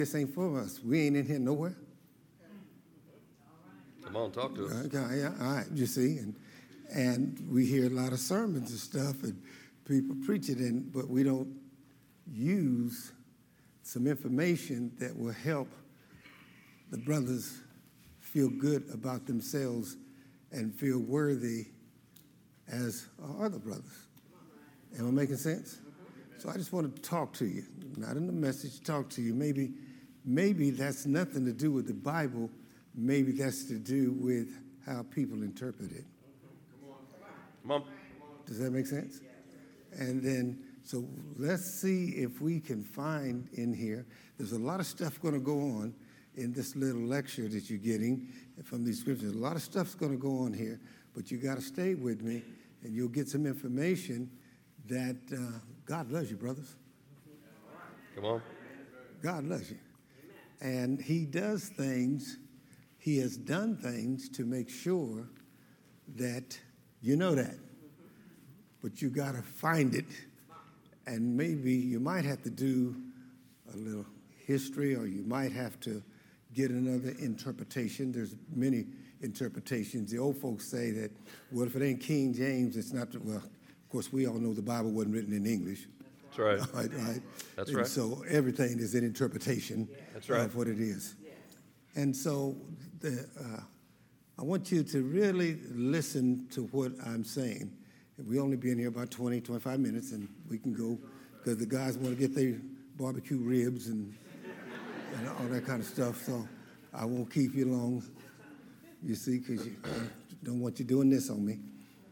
This ain't for us. We ain't in here nowhere. Come on, talk to us. Okay, yeah, all right, you see, and we hear a lot of sermons and stuff, and people preach it, but we don't use some information that will help the brothers feel good about themselves and feel worthy as our other brothers. Am I making sense? So I just wanted to talk to you, not in the message, talk to you. Maybe that's nothing to do with the Bible. Maybe that's to do with how people interpret it. Come on. Does that make sense? And then, so let's see if we can find in here, there's a lot of stuff going to go on in this little lecture that you're getting from these scriptures. A lot of stuff's going to go on here, but you got to stay with me, and you'll get some information that God loves you, brothers. Come on. God loves you. And he does things, he has done things to make sure that you know that. But you got to find it. And maybe you might have to do a little history, or you might have to get another interpretation. There's many interpretations. The old folks say that, well, if it ain't King James, it's not, well, of course, we all know the Bible wasn't written in English. That's right. Right. That's and right. So everything is an interpretation That's right. of what it is. And so I want you to really listen to what I'm saying. We only be in here about 20, 25 minutes, and we can go, because the guys want to get their barbecue ribs and all that kind of stuff. So I won't keep you long, you see, because I don't want you doing this on me.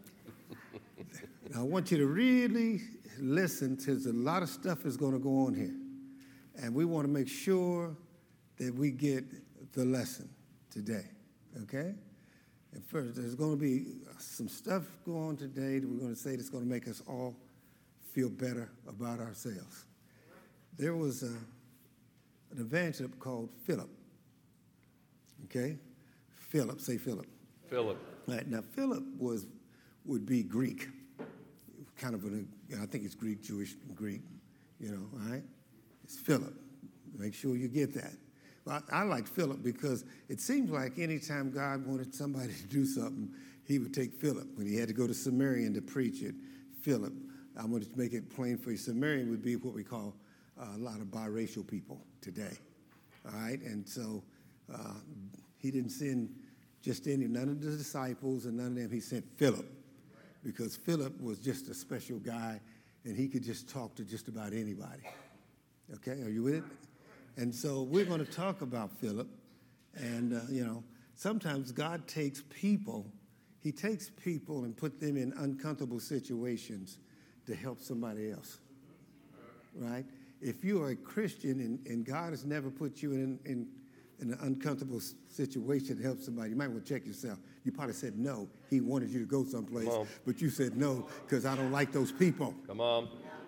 I want you to really listen, because a lot of stuff is going to go on here. And we want to make sure that we get the lesson today, okay? And first, there's going to be some stuff going on today that we're going to say that's going to make us all feel better about ourselves. There was an evangelist called Philip, okay? Philip, say Philip. Philip. Right, now, Philip would be Greek, kind of I think it's Greek, Jewish, Greek, all right? It's Philip. Make sure you get that. Well, I like Philip because it seems like anytime God wanted somebody to do something, he would take Philip. When he had to go to Samaria to preach it, Philip. I'm going to make it plain for you. Samaritan would be what we call a lot of biracial people today, all right? And so he didn't send just none of the disciples and none of them. He sent Philip, because Philip was just a special guy, and he could just talk to just about anybody. Okay, are you with it? And so we're going to talk about Philip. And, sometimes God takes people, he takes people and put them in uncomfortable situations to help somebody else, right? If you are a Christian and God has never put you in an uncomfortable situation to help somebody, you might want to check yourself. You probably said no. He wanted you to go someplace, but you said no because I don't like those people. Come on.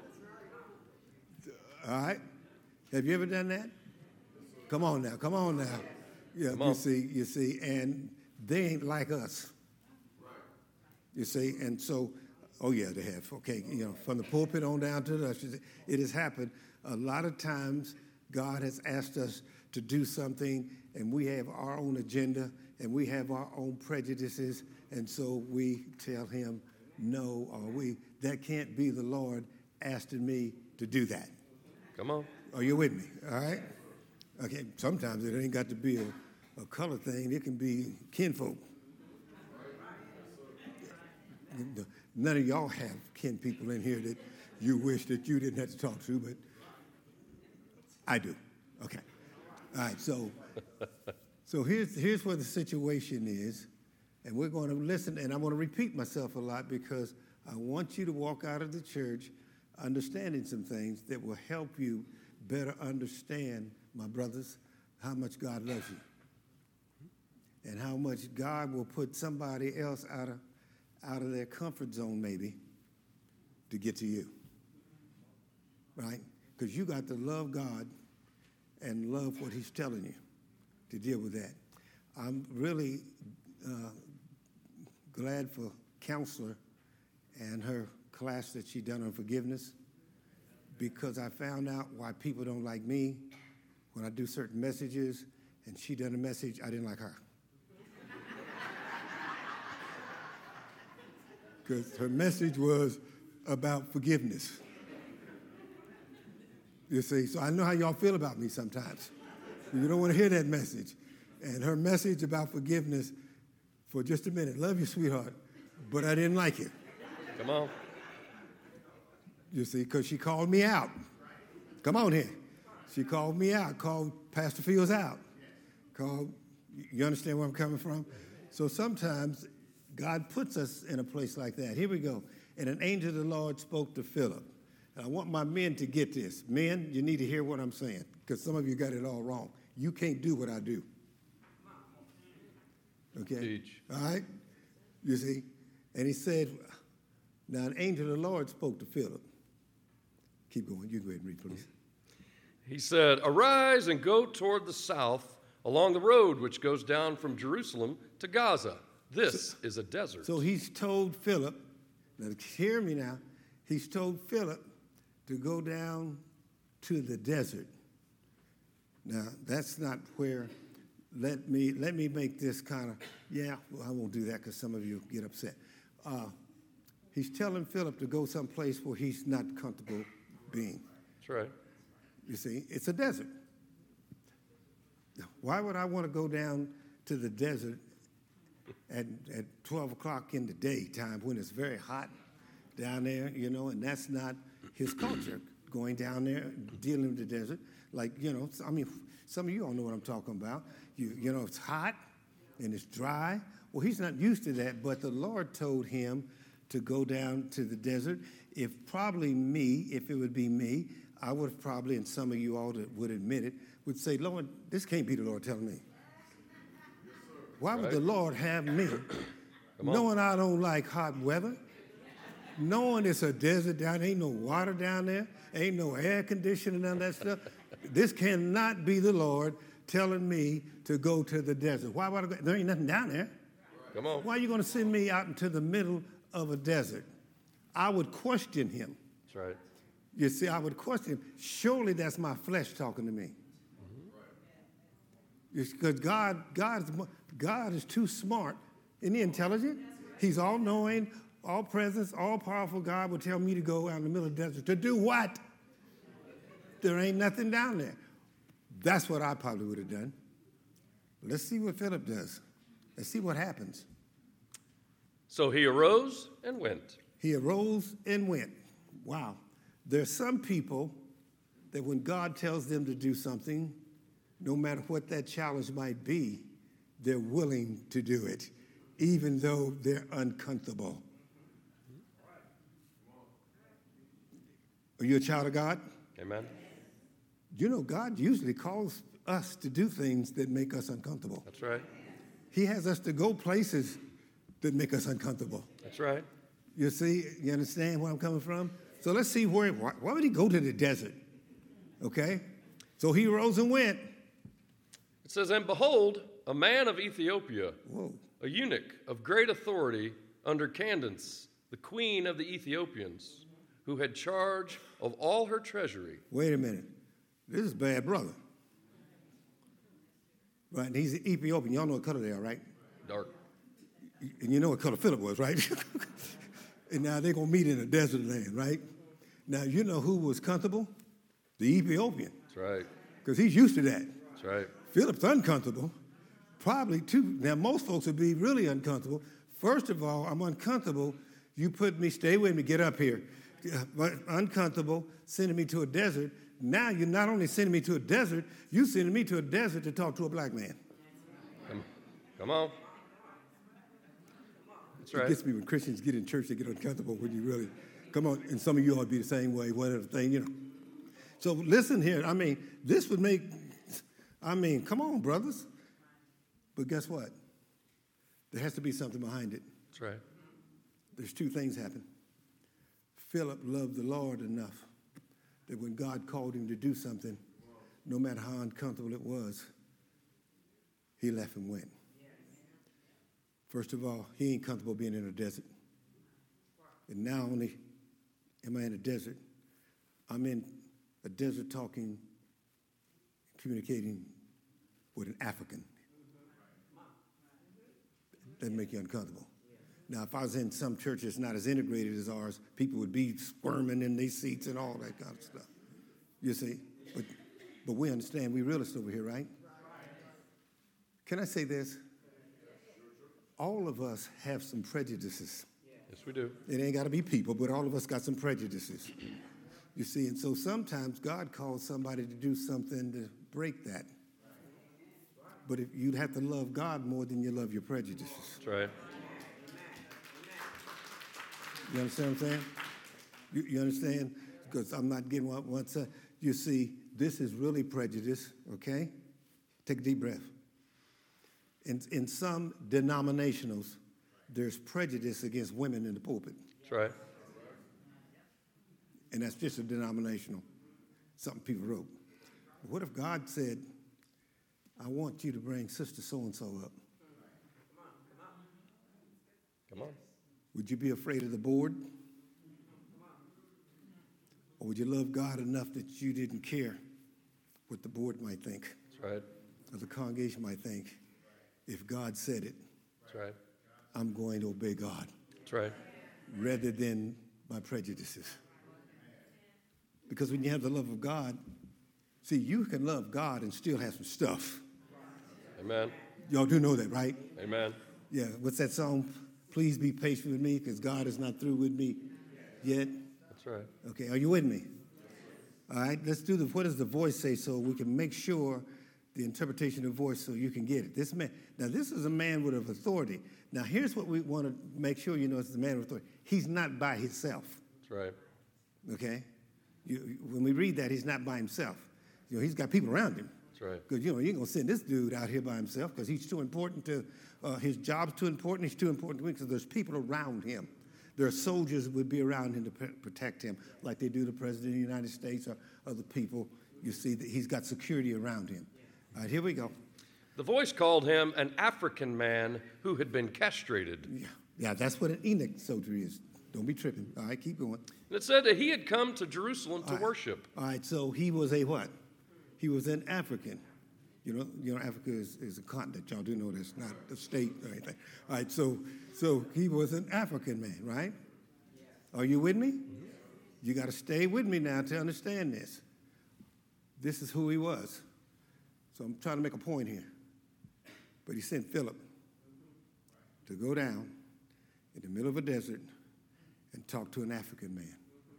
All right? Have you ever done that? Come on now. Yeah, Come on. You see, and they ain't like us. You see, and so, oh yeah, they have. Okay, from the pulpit on down to the ushers, it has happened. A lot of times, God has asked us to do something, and we have our own agenda, and we have our own prejudices, and so we tell him, no, or that can't be the Lord asking me to do that. Come on. Are you with me? All right? Okay, sometimes it ain't got to be a color thing. It can be kinfolk. None of y'all have kin people in here that you wish that you didn't have to talk to, but I do. Okay. All right, so here's where the situation is, and we're going to listen, and I'm going to repeat myself a lot because I want you to walk out of the church understanding some things that will help you better understand, my brothers, how much God loves you and how much God will put somebody else out of their comfort zone maybe to get to you, right? Because you got to love God and love what he's telling you to deal with that. I'm really glad for Counselor and her class that she done on forgiveness, because I found out why people don't like me when I do certain messages and she done a message, I didn't like her. Because her message was about forgiveness. You see, so I know how y'all feel about me sometimes. You don't want to hear that message. And her message about forgiveness, for just a minute, love you, sweetheart, but I didn't like it. Come on. You see, because she called me out. Come on here. She called me out, called Pastor Fields out. You understand where I'm coming from? So sometimes God puts us in a place like that. Here we go. And an angel of the Lord spoke to Philip. And I want my men to get this. Men, you need to hear what I'm saying, because some of you got it all wrong. You can't do what I do. Okay? Teach. All right? You see? And he said, now an angel of the Lord spoke to Philip. Keep going. You go ahead and read, please. He said, "Arise and go toward the south along the road which goes down from Jerusalem to Gaza. This is a desert." So he's told Philip, now hear me now, he's told Philip to go down to the desert. Now, that's not where, let me make this kind of, well, I won't do that because some of you get upset. He's telling Philip to go someplace where he's not comfortable being. That's right. You see, it's a desert. Now, why would I want to go down to the desert at 12 o'clock in the daytime when it's very hot down there, and that's not his culture, going down there, dealing with the desert. Like, some of you all know what I'm talking about. It's hot and it's dry. Well, he's not used to that, but the Lord told him to go down to the desert. If it would be me, I would have probably, and some of you all that would admit it, would say, Lord, this can't be the Lord telling me. Why would the Lord have me, knowing I don't like hot weather, knowing it's a desert down there, ain't no water down there, ain't no air conditioning, none of that stuff. This cannot be the Lord telling me to go to the desert. Why would I go? There ain't nothing down there. Come on. Why are you going to send me out into the middle of a desert? I would question him. That's right. You see, I would question him. Surely that's my flesh talking to me. Because God is too smart. Isn't he intelligent? He's all-knowing, all-present, all-powerful. God would tell me to go out in the middle of the desert. To do what? There ain't nothing down there. That's what I probably would have done. Let's see what Philip does. Let's see what happens. So he arose and went. He arose and went. Wow. There's some people that when God tells them to do something, no matter what that challenge might be, they're willing to do it, even though they're uncomfortable. Are you a child of God? Amen. God usually calls us to do things that make us uncomfortable. That's right. He has us to go places that make us uncomfortable. That's right. You see, you understand where I'm coming from? So let's see why would he go to the desert? Okay? So he rose and went. It says, "And behold, a man of Ethiopia, Whoa. a eunuch of great authority under Candace, the queen of the Ethiopians, who had charge of all her treasury." Wait a minute. This is bad brother. Right, and he's Ethiopian. Y'all know what color they are, right? Dark. And you know what color Philip was, right? And now they're going to meet in a desert land, right? Now, you know who was comfortable? The Ethiopian. That's right. Because he's used to that. That's right. Philip's uncomfortable. Probably too. Now, most folks would be really uncomfortable. First of all, I'm uncomfortable. You put me, stay with me, get up here. Uncomfortable, sending me to a desert. Now you're not only sending me to a desert, you're sending me to a desert to talk to a black man. Come on. That's right. It gets me when Christians get in church, they get uncomfortable when you really, come on, and some of you ought to be the same way, whatever thing, So listen here, this would make, come on, brothers. But guess what? There has to be something behind it. That's right. There's two things happen. Philip loved the Lord enough that when God called him to do something, no matter how uncomfortable it was, he left and went. First of all, he ain't comfortable being in a desert. And not only am I in a desert, I'm in a desert talking communicating with an African. That make you uncomfortable. Now, if I was in some churches not as integrated as ours, people would be squirming in their seats and all that kind of stuff. You see? But we understand, we realists over here, right? Can I say this? All of us have some prejudices. Yes, we do. It ain't got to be people, but all of us got some prejudices. You see, and so sometimes God calls somebody to do something to break that. But if you'd have to love God more than you love your prejudices. That's right. You understand what I'm saying? You understand? Because I'm not getting one side. You see, this is really prejudice, okay? Take a deep breath. In some denominationals, there's prejudice against women in the pulpit. That's right. And that's just a denominational, something people wrote. What if God said, I want you to bring Sister so-and-so up? Come on. Would you be afraid of the board? Or would you love God enough that you didn't care what the board might think? That's right. Or the congregation might think? If God said it, That's right. I'm going to obey God. That's right. Rather than my prejudices. Because when you have the love of God, see, you can love God and still have some stuff. Amen. Y'all do know that, right? Amen. Yeah, what's that song? Please be patient with me because God is not through with me yet. That's right. Okay, are you with me? All right, let's do what does the voice say so we can make sure the interpretation of the voice so you can get it. This man, now this is a man with authority. Now here's what we want to make sure you know it's a man with authority. He's not by himself. That's right. Okay? When we read that, he's not by himself. You know, he's got people around him. That's right. Because, you know, you ain't going to send this dude out here by himself because he's too important to, his job's too important, he's too important to me because there's people around him. There are soldiers who would be around him to protect him like they do the President of the United States or other people. You see that he's got security around him. All right, here we go. The voice called him an African man who had been castrated. Yeah, that's what an Enoch soldier is. Don't be tripping. All right, keep going. And it said that he had come to Jerusalem to worship. All right, so he was a what? He was an African. You know, Africa is a continent. Y'all do know that's not a state or anything. All right, so he was an African man, right? Are you with me? Mm-hmm. You got to stay with me now to understand this. This is who he was. So I'm trying to make a point here. But he sent Philip to go down in the middle of a desert and talk to an African man.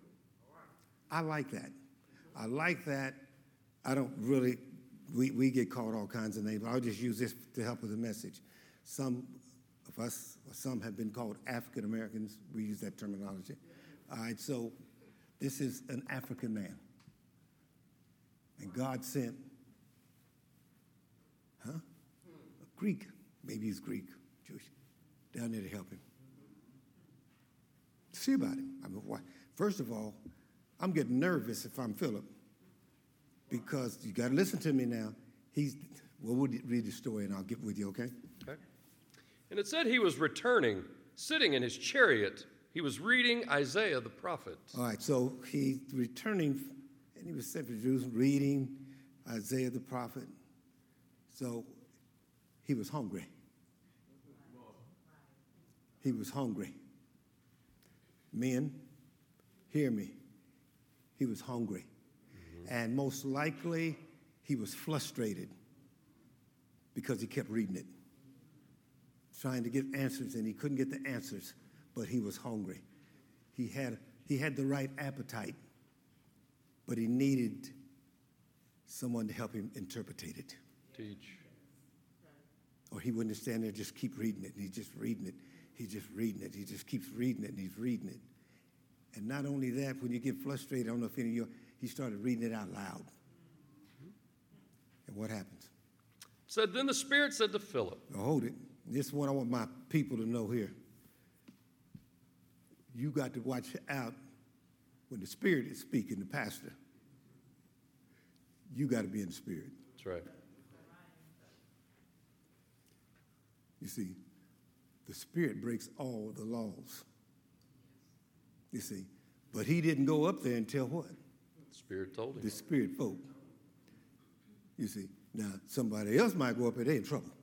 I like that. I like that. I don't really, we get called all kinds of names. I'll just use this to help with the message. Some of us, some have been called African Americans. We use that terminology. All right, so this is an African man. And God sent, a Greek, maybe he's Greek, Jewish, down there to help him. See about him. I mean, why? First of all, I'm getting nervous if I'm Philip because you got to listen to me now. We'll read the story and I'll get with you, okay? Okay. And it said he was returning, sitting in his chariot. He was reading Isaiah the prophet. All right, so he's returning, and he was sent to Jerusalem reading Isaiah the prophet. So he was hungry. He was hungry. Men, hear me. He was hungry. Mm-hmm. And most likely, he was frustrated because he kept reading it, trying to get answers, and he couldn't get the answers, but he was hungry. He had the right appetite, but he needed someone to help him interpret it. Teach. Or he wouldn't stand there, just keep reading it, and he's just reading it. He's just reading it. He just keeps reading it, and he's reading it. And not only that, when you get frustrated, I don't know if any of you, he started reading it out loud. And what happens? Said, then the Spirit said to Philip. Now hold it. This is what I want my people to know here. You got to watch out when the Spirit is speaking, the pastor. You got to be in the Spirit. That's right. You see, the Spirit breaks all the laws. You see, but he didn't go up there and tell what? The Spirit told him. The Spirit spoke. You see, now somebody else might go up and they're in trouble.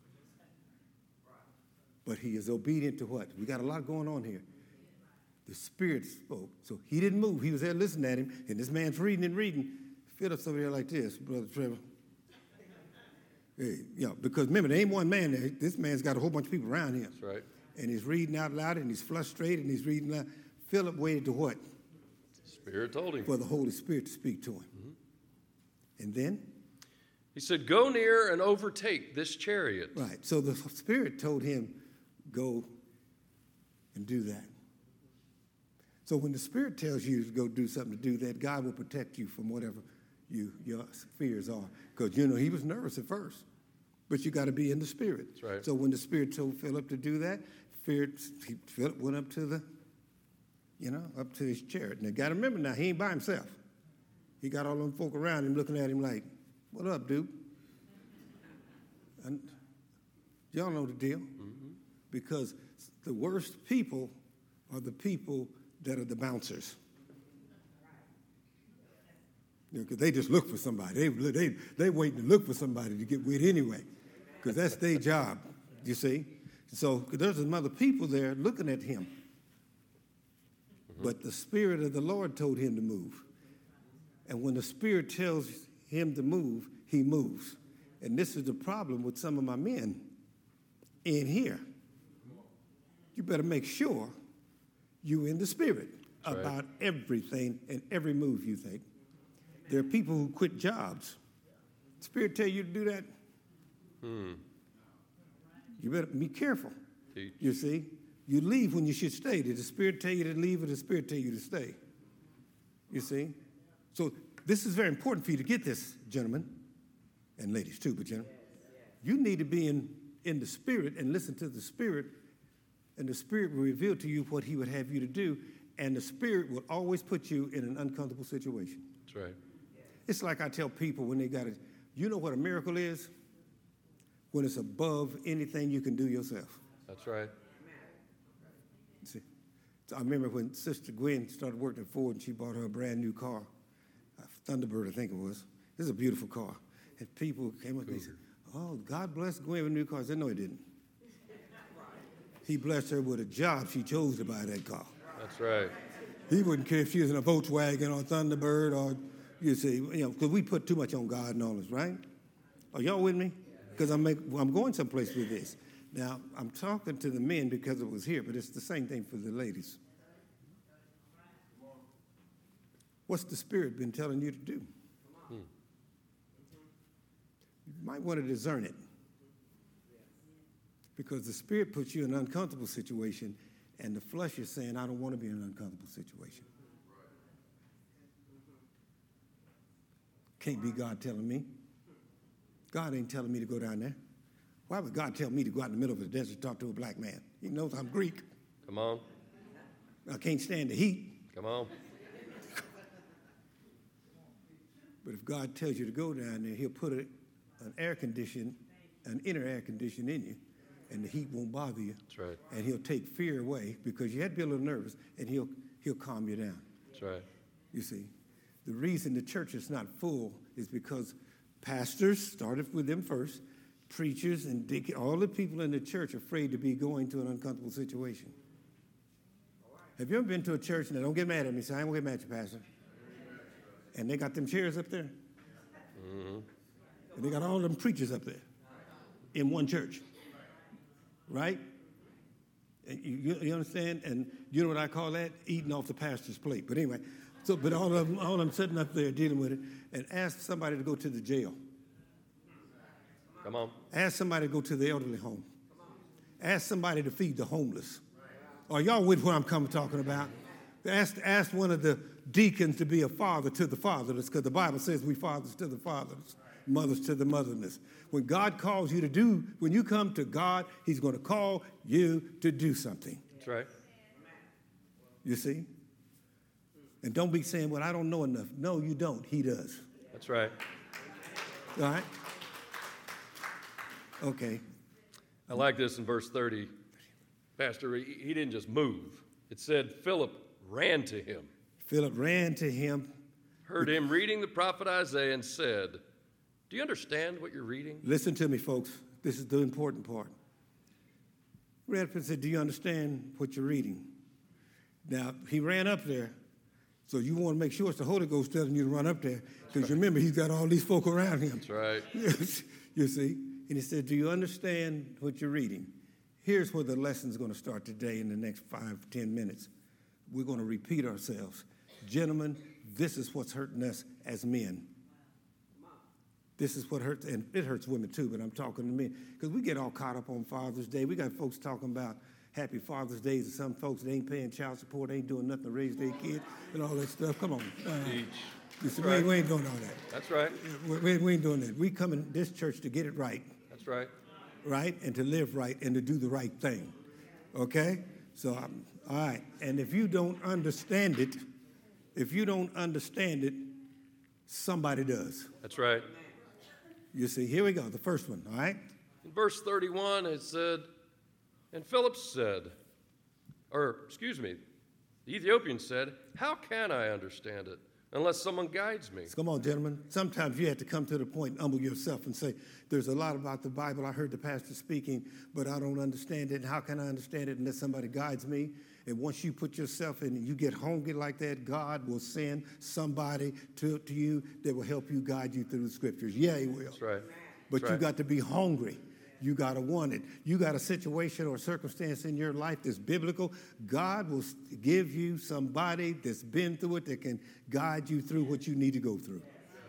But he is obedient to what? We got a lot going on here. The Spirit spoke. So he didn't move. He was there listening at him, and this man's reading and reading. Philip's over there like this, Brother Trevor. Hey, because remember, there ain't one man there. This man's got a whole bunch of people around him. That's right. And he's reading out loud, and he's frustrated, and he's reading loud. Philip waited to what? Spirit told him. For the Holy Spirit to speak to him. Mm-hmm. And then? He said, go near and overtake this chariot. Right. So the Spirit told him, go and do that. So when the Spirit tells you to go do something, to do that, God will protect you from whatever your fears are. Because, he was nervous at first. But you got to be in the Spirit. That's right. So when the Spirit told Philip to do that, Philip went up to up to his chariot. Now, got to remember now, he ain't by himself. He got all them folk around him looking at him like, what up, dude? And y'all know the deal. Mm-hmm. Because the worst people are the people that are the bouncers. Because they just look for somebody. They waiting to look for somebody to get with anyway, because that's their job, you see. So there's some other people there looking at him. Mm-hmm. But the Spirit of the Lord told him to move. And when the Spirit tells him to move, he moves. And this is the problem with some of my men in here. You better make sure you're in the Spirit about everything and every move you think. There are people who quit jobs. Spirit tell you to do that. You better be careful. Teach. You see, you leave when you should stay. Did the Spirit tell you to leave, or did the Spirit tell you to stay? You see, so this is very important for you to get this, gentlemen, and ladies too. But gentlemen, you need to be in the Spirit and listen to the Spirit, and the Spirit will reveal to you what He would have you to do, and the Spirit will always put you in an uncomfortable situation. That's right. It's like I tell people when they got it. You know what a miracle is? When it's above anything you can do yourself. That's right. See, so I remember when Sister Gwen started working at Ford and she bought her a brand new car, a Thunderbird, I think it was. This is a beautiful car. And people came up and said, oh, God bless Gwen with a new car. I said, no, He didn't. He blessed her with a job she chose to buy that car. That's right. He wouldn't care if she was in a Volkswagen or a Thunderbird or, you see, because we put too much on God and all this, right? Are y'all with me? Because I'm going someplace with this. Now, I'm talking to the men because it was here, but it's the same thing for the ladies. What's the Spirit been telling you to do? You might want to discern it. Because the Spirit puts you in an uncomfortable situation, and the flesh is saying, I don't want to be in an uncomfortable situation. Can't be God telling me. God ain't telling me to go down there. Why would God tell me to go out in the middle of the desert and talk to a black man? He knows I'm Greek. Come on. I can't stand the heat. Come on. But if God tells you to go down there, He'll put an inner air condition in you, and the heat won't bother you. That's right. And He'll take fear away because you had to be a little nervous, and He'll calm you down. That's right. You see, the reason the church is not full is because pastors, started with them first, preachers and deacons, all the people in the church are afraid to be going to an uncomfortable situation. Have you ever been to a church, now don't get mad at me, say, I ain't gonna get mad at you, Pastor. And they got them chairs up there. Mm-hmm. And they got all them preachers up there in one church. Right? And you understand? And you know what I call that? Eating off the pastor's plate. But anyway, but all of them sitting up there dealing with it, and ask somebody to go to the jail. Come on. Ask somebody to go to the elderly home. Ask somebody to feed the homeless. Are y'all with what I'm talking about? Ask one of the deacons to be a father to the fatherless, because the Bible says we fathers to the fatherless, mothers to the motherless. When God calls you when you come to God, He's going to call you to do something. That's right. You see? And don't be saying, well, I don't know enough. No, you don't. He does. That's right. All right? Okay. I like this in verse 30. Pastor, he didn't just move. It said Philip ran to him. Philip ran to him. Heard him reading the prophet Isaiah and said, do you understand what you're reading? Listen to me, folks. This is the important part. Ran up and said, do you understand what you're reading? Now, he ran up there, so you want to make sure it's the Holy Ghost telling you to run up there, because remember, he's got all these folk around him. That's right. You see? And he said, do you understand what you're reading? Here's where the lesson's going to start today in the next 5-10 minutes. We're going to repeat ourselves. Gentlemen, this is what's hurting us as men. This is what hurts, and it hurts women too, but I'm talking to men, because we get all caught up on Father's Day. We got folks talking about Happy Father's Day, and some folks, they ain't paying child support, they ain't doing nothing to raise their kid, and all that stuff. Come on. You see, right. we ain't doing all that. That's right. We ain't doing that. We come in this church to get it right. That's right. Right, and to live right, and to do the right thing. Okay? So, all right. And if you don't understand it, somebody does. That's right. You see, here we go, the first one, all right? In verse 31, it said, and Philip said, the Ethiopian said, how can I understand it unless someone guides me? Come on, gentlemen. Sometimes you have to come to the point and humble yourself and say, there's a lot about the Bible. I heard the pastor speaking, but I don't understand it. How can I understand it unless somebody guides me? And once you put yourself in and you get hungry like that, God will send somebody to you that will help you, guide you through the scriptures. Yeah, he will. That's right. But That's you right. got to be hungry. You got to want it. You got a situation or circumstance in your life that's biblical. God will give you somebody that's been through it that can guide you through what you need to go through.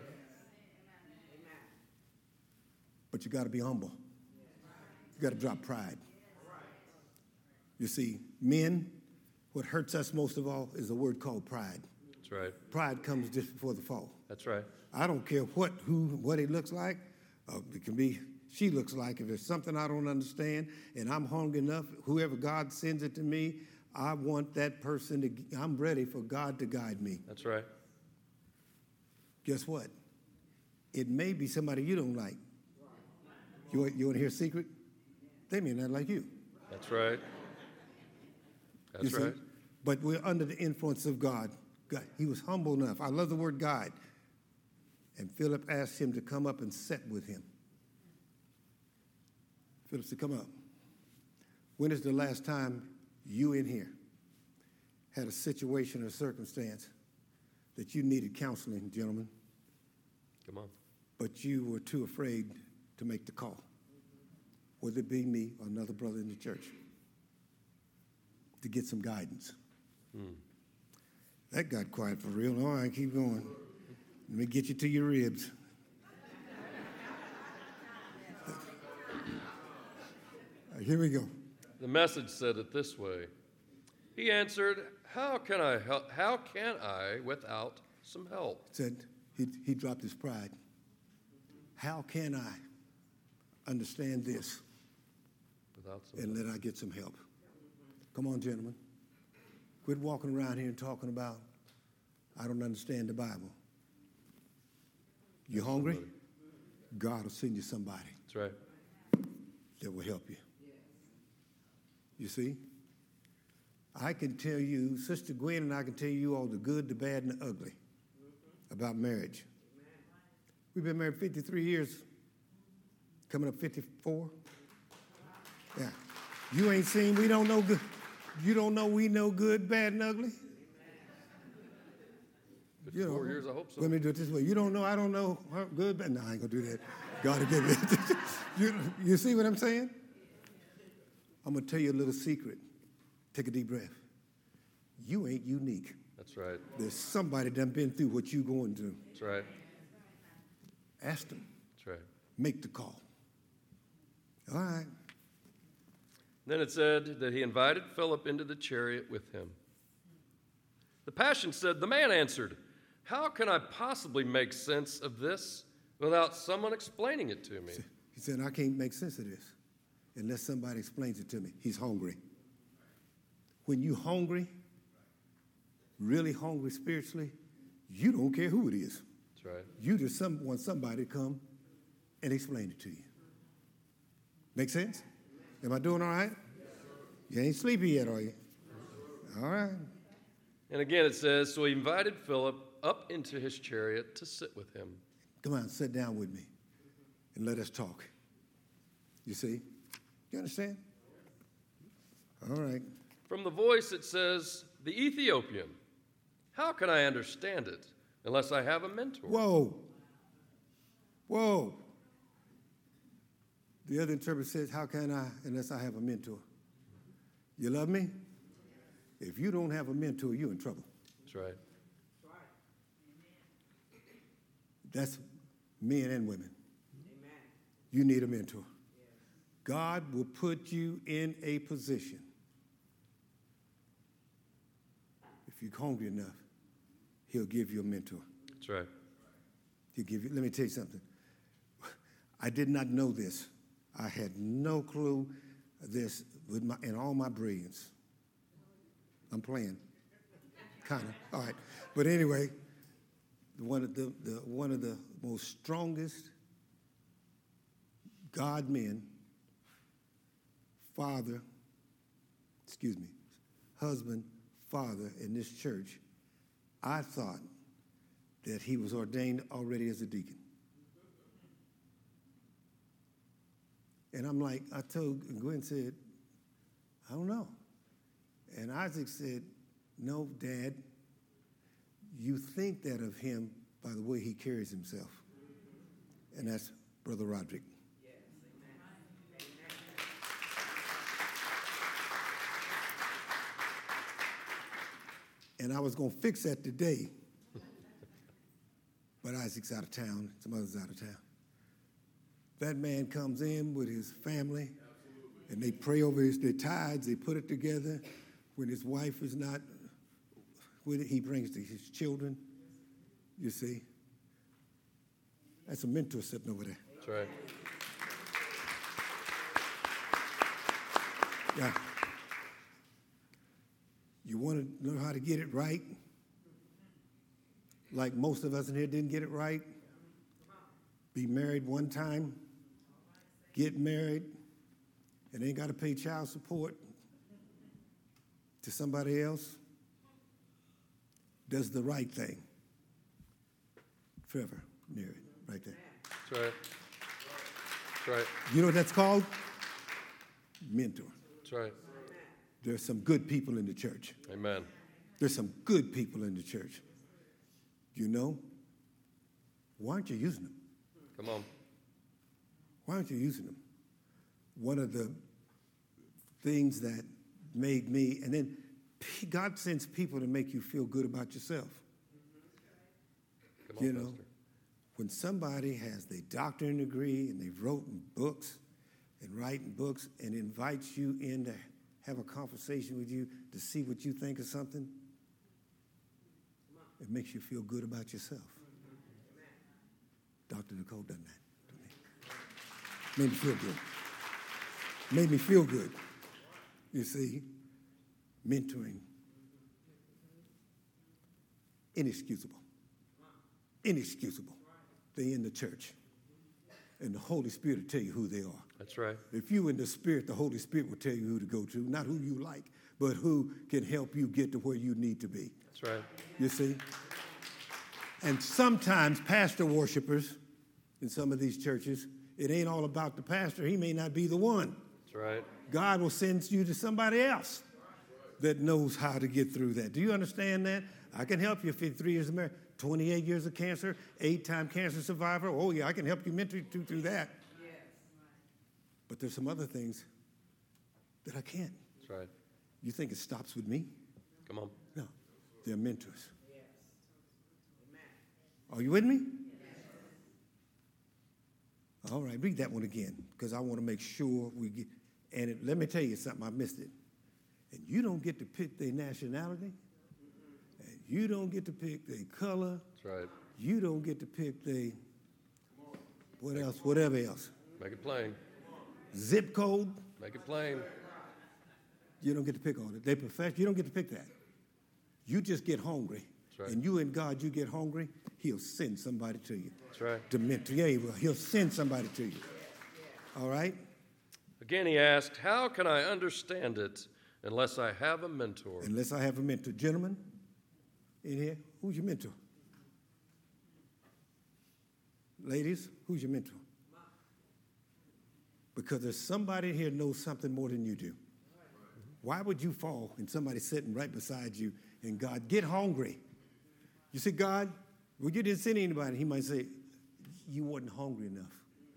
But you got to be humble. You got to drop pride. You see, men, what hurts us most of all is a word called pride. That's right. Pride comes just before the fall. That's right. I don't care what he looks like. It can be she looks like. If there's something I don't understand and I'm hungry enough, whoever God sends it to me, I want that person I'm ready for God to guide me. That's right. Guess what? It may be somebody you don't like. You want to hear a secret? They may not like you. That's right. That's You see? right. But we're under the influence of God. He was humble enough. I love the word guide. And Philip asked him to come up and sit with him. Philip said, come up. When is the last time you in here had a situation or circumstance that you needed counseling, gentlemen, Come on. but you were too afraid to make the call? Whether it be me or another brother in the church, to get some guidance. That got quiet for real. All right, keep going. Let me get you to your ribs. Here we go. The Message said it this way. He answered, how can I without some help? Said he dropped his pride. How can I understand this Without some and help. let I get some help? Come on, gentlemen. Quit walking around here and talking about, I don't understand the Bible. You hungry? God will send you somebody That's right. that will help you. You see? I can tell you, Sister Gwen and I can tell you all the good, the bad, and the ugly about marriage. We've been married 53 years, coming up 54. Yeah. You ain't seen, we don't know good. You don't know we know good, bad, and ugly? 54 years, I hope so. Let me do it this way. You don't know, I don't know good, bad. No, I ain't going to do that. God will give it. You see what I'm saying? I'm going to tell you a little secret. Take a deep breath. You ain't unique. That's right. There's somebody that been through what you going through. That's right. Ask them. That's right. Make the call. All right. Then it said that he invited Philip into the chariot with him. The Passion said, the man answered, how can I possibly make sense of this without someone explaining it to me? He said, I can't make sense of this unless somebody explains it to me. He's hungry. When you're hungry, really hungry spiritually, you don't care who it is. That's right. You just want somebody to come and explain it to you. Make sense? Am I doing all right? You ain't sleepy yet, are you? All right. And again it says, so he invited Philip up into his chariot to sit with him. Come on, sit down with me. and let us talk. You see? You understand? All right. From the voice it says, the Ethiopian. How can I understand it unless I have a mentor? Whoa. Whoa. The other interpreter says, how can I unless I have a mentor? You love me? If you don't have a mentor, you're in trouble. That's right. That's men and women. Amen. You need a mentor. God will put you in a position. If you're hungry enough, he'll give you a mentor. That's right. He'll give you, let me tell you something. I did not know this. I had no clue this in all my brilliance. I'm playing, kind of. All right, but anyway, one of the most strongest God men, husband, father in this church, I thought that he was ordained already as a deacon. And I'm like, I told Gwen said, I don't know. And Isaac said, no, Dad, you think that of him by the way he carries himself. And that's Brother Roderick. Yes. Amen. And I was going to fix that today, but Isaac's out of town, some others out of town. That man comes in with his family, and they pray over their tithes, they put it together. When his wife is not with it, he brings his children, you see. That's a mentor sitting over there. That's right. Yeah. You want to know how to get it right? Like most of us in here didn't get it right? Be married one time, get married, and ain't got to pay child support to somebody else. Does the right thing. Trevor, near it, right there. That's right. That's right. You know what that's called? Mentor. That's right. There's some good people in the church. Amen. There's some good people in the church. You know? Why aren't you using them? Come on. Why aren't you using them? One of the things that made me, and then God sends people to make you feel good about yourself. Come on, You know, Pastor. when somebody has their doctorate degree and they've written books and writing books and invites you in to have a conversation with you to see what you think of something, it makes you feel good about yourself. Dr. Nicole done that to me. Made me feel good. Made me feel good. You see, mentoring. Inexcusable. Inexcusable. They in the church. And the Holy Spirit will tell you who they are. That's right. If you in the Spirit, the Holy Spirit will tell you who to go to, not who you like, but who can help you get to where you need to be. That's right. You see? And sometimes pastor worshipers in some of these churches, it ain't all about the pastor. He may not be the one. That's right. God will send you to somebody else that knows how to get through that. Do you understand that? I can help you 53 years of marriage, 28 years of cancer, 8-time cancer survivor. Oh, yeah, I can help you mentor you through that. Yes. But there's some other things that I can't. That's right. You think it stops with me? Come on. No. They're mentors. Yes. Amen. Are you with me? All right, read that one again, because I want to make sure we get, and let me tell you something, I missed it. And you don't get to pick their nationality, and you don't get to pick their color, That's right. you don't get to pick their, what else, whatever else. Make it plain. Zip code, Make it plain. you don't get to pick on it. They profess, you don't get to pick that. You just get hungry. That's right. And you and God, you get hungry, he'll send somebody to you. That's right. To mentor. Yeah, he will. He'll send somebody to you. All right? Again, he asked, how can I understand it unless I have a mentor? Unless I have a mentor. Gentlemen, in here, who's your mentor? Ladies, who's your mentor? Because there's somebody here knows something more than you do. Why would you fall and somebody's sitting right beside you and God, get hungry? You say, God, well, you didn't send anybody. He might say, you wasn't hungry enough.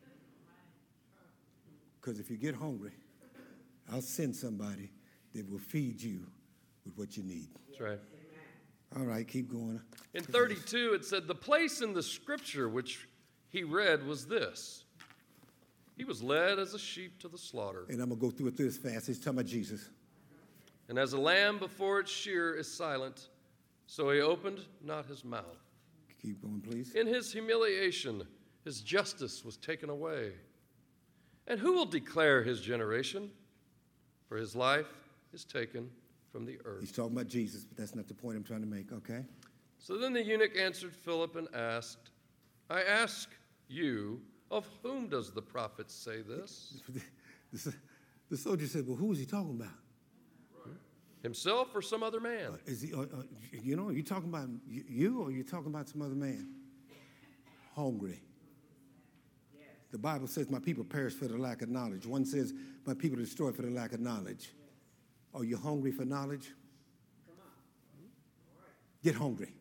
Because if you get hungry, I'll send somebody that will feed you with what you need. That's right. All right, keep going. In 32, it said, the place in the scripture which he read was this. He was led as a sheep to the slaughter. And I'm going to go through it this fast. It's talking about Jesus. And as a lamb before its shearer is silent, so he opened not his mouth. Keep going, please. In his humiliation, his justice was taken away. And who will declare his generation? For his life is taken from the earth. He's talking about Jesus, but that's not the point I'm trying to make, okay? So then the eunuch answered Philip and asked, I ask you, of whom does the prophet say this? The soldier said, well, who is he talking about? Himself or some other man? Is he, are you talking about you or are you talking about some other man? Hungry. Yes. The Bible says, my people perish for the lack of knowledge. One says, my people are destroyed for the lack of knowledge. Are you hungry for knowledge? Come on. All right. Get hungry.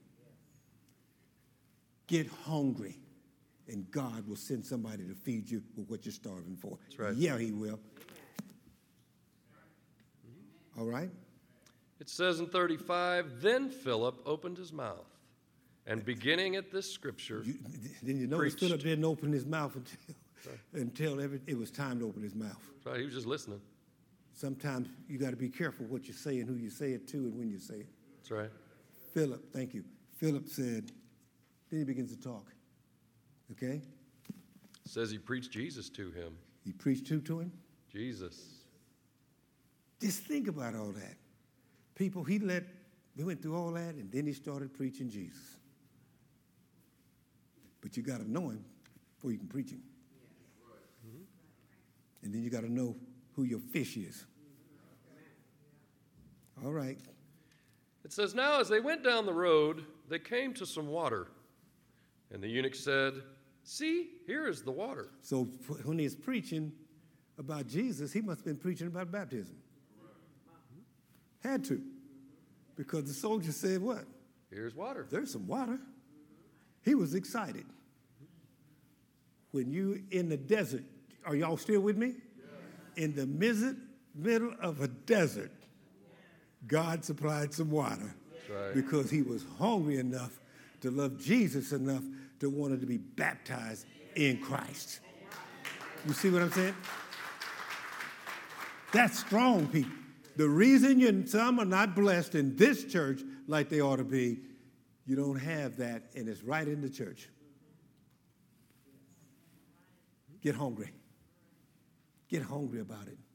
Get hungry. And God will send somebody to feed you with what you're starving for. That's right. Yeah, he will. All right? It says in 35, then Philip opened his mouth, and beginning at this scripture, Then you notice preached. Philip didn't open his mouth until it was time to open his mouth. Right, he was just listening. Sometimes you got to be careful what you say and who you say it to and when you say it. That's right. Philip, thank you. Philip said, then he begins to talk. Okay? It says he preached Jesus to him. He preached who to him? Jesus. Just think about all that. People, he went through all that, and then he started preaching Jesus. But you got to know him before you can preach him. And then you got to know who your fish is. All right. It says, now as they went down the road, they came to some water. And the eunuch said, see, here is the water. So when he's preaching about Jesus, he must have been preaching about baptism. Had to. Because the soldier said what? Here's water. There's some water. He was excited. When you in the desert, are y'all still with me? In the middle of a desert, God supplied some water. That's right. Because he was hungry enough to love Jesus enough to want to be baptized in Christ. You see what I'm saying? That's strong, people. The reason some are not blessed in this church like they ought to be, you don't have that, and it's right in the church. Get hungry. Get hungry about it.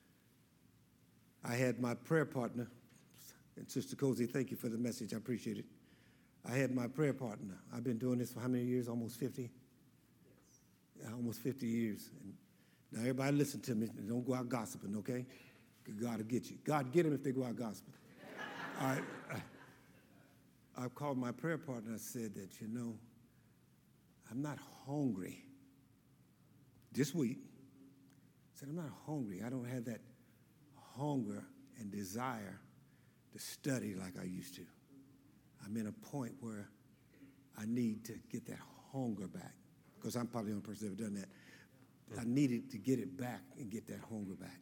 I had my prayer partner, and Sister Cozy, thank you for the message. I appreciate it. I had my prayer partner. I've been doing this for how many years? Almost 50? Yeah, almost 50 years. And now everybody listen to me. Don't go out gossiping, okay? God will get you. God get them if they go out gossiping. All right. I called my prayer partner. I said that, I'm not hungry this week. I said, I'm not hungry. I don't have that hunger and desire to study like I used to. I'm in a point where I need to get that hunger back, because I'm probably the only person that's ever done that. I needed to get it back and get that hunger back.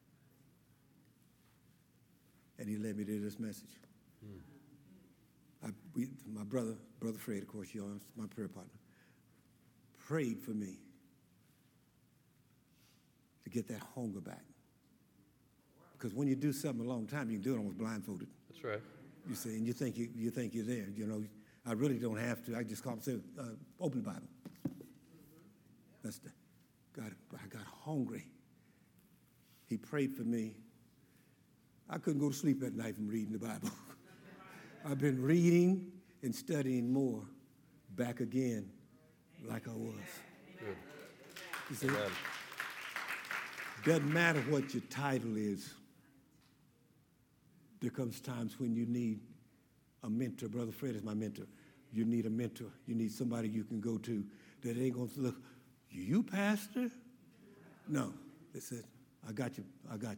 And he led me to this message. My brother Fred, of course, my prayer partner, prayed for me to get that hunger back. Because when you do something a long time, you can do it almost blindfolded. That's right. You see, and you think you're there. I really don't have to. I just call and say, open the Bible. I got hungry. He prayed for me. I couldn't go to sleep at night from reading the Bible. I've been reading and studying more back again like I was. Good. You see, Amen. doesn't matter what your title is. There comes times when you need a mentor. Brother Fred is my mentor. You need a mentor. You need somebody you can go to that ain't going to look, you pastor? No. They said, I got you.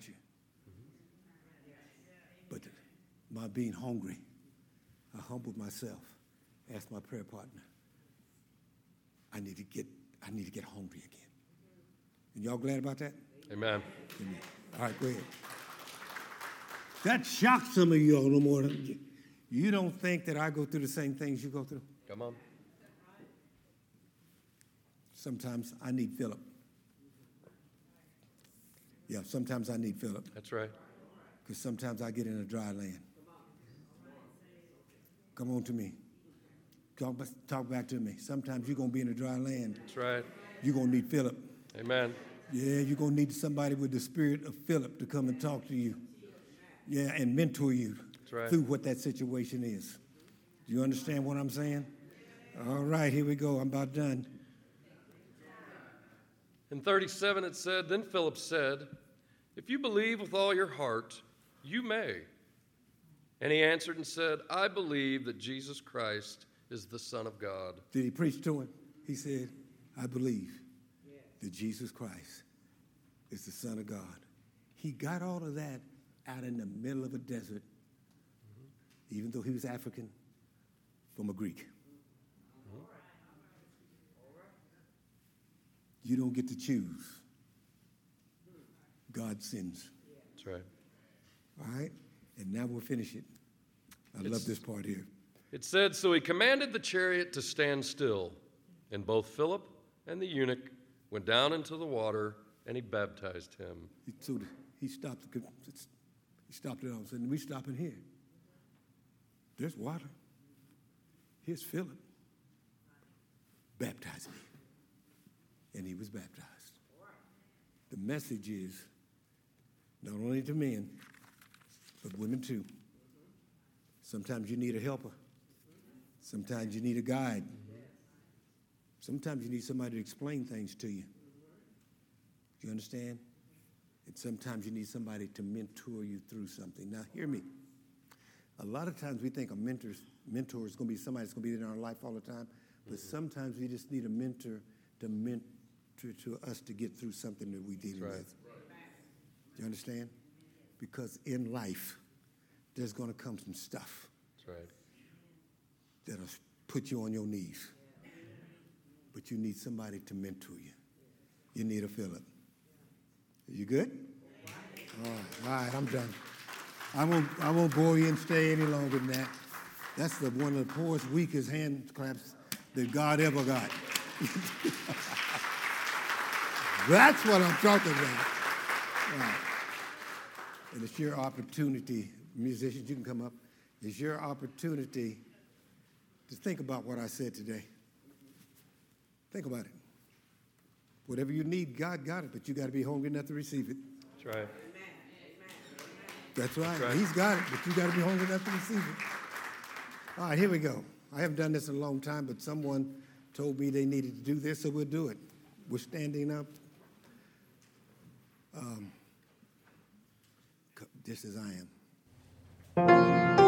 But my being hungry, I humbled myself, asked my prayer partner, I need to get hungry again. And y'all glad about that? Amen. Amen. All right, go ahead. That shocked some of y'all no more. You don't think that I go through the same things you go through? Come on. Sometimes I need Philip. Yeah, sometimes I need Philip. That's right. Because sometimes I get in a dry land. Come on to me. Talk back to me. Sometimes you're going to be in a dry land. That's right. You're going to need Philip. Amen. Yeah, you're going to need somebody with the spirit of Philip to come and talk to you. Yeah, and mentor you right. through what that situation is. Do you understand what I'm saying? All right, here we go. I'm about done. In 37 it said, Then Philip said, If you believe with all your heart, you may. And he answered and said, I believe that Jesus Christ is the Son of God. Did he preach to him? He said, I believe that Jesus Christ is the Son of God. He got all of that out in the middle of a desert, even though he was African, from a Greek. You don't get to choose. God sends. That's right. All right? And now we'll finish it. I love this part here. It said, So he commanded the chariot to stand still, and both Philip and the eunuch went down into the water, and he baptized him. He stopped it all. Said, we stopping here. There's water. Here's Philip. Baptize me. And he was baptized. The message is not only to men, but women too. Sometimes you need a helper. Sometimes you need a guide. Sometimes you need somebody to explain things to you. Do you understand? And sometimes you need somebody to mentor you through something. Now, hear me. A lot of times we think a mentor is going to be somebody that's going to be in our life all the time, but sometimes we just need a mentor to mentor to us to get through something that we're dealing with. Do you understand? Because in life, there's going to come some stuff that'll put you on your knees. But you need somebody to mentor you. You need a Philip. You good? All right, I'm done. I won't bore you and stay any longer than that. That's one of the poorest, weakest hand claps that God ever got. That's what I'm talking about. All right. And it's your opportunity, musicians, you can come up. It's your opportunity to think about what I said today. Think about it. Whatever you need, God got it, but you got to be hungry enough to receive it. That's right. That's right. He's got it, but you got to be hungry enough to receive it. All right, here we go. I haven't done this in a long time, but someone told me they needed to do this, so we'll do it. We're standing up. Just as I am.